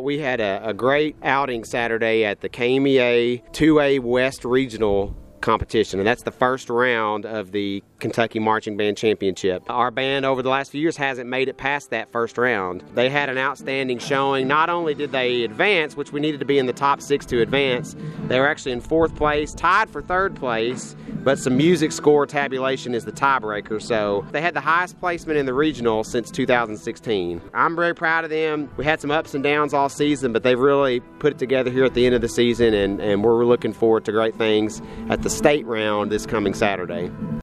we had a great outing Saturday at the KMEA 2A West Regional competition, and that's the first round of the Kentucky Marching Band Championship. Our band over the last few years hasn't made it past that first round. They had an outstanding showing. Not only did they advance, which we needed to be in the top 6 to advance, they were actually in 4th place, tied for 3rd place, but some music score tabulation is the tiebreaker, so they had the highest placement in the regional since 2016. I'm very proud of them. We had some ups and downs all season, but they've really put it together here at the end of the season, and we're looking forward to great things at the state round this coming Saturday.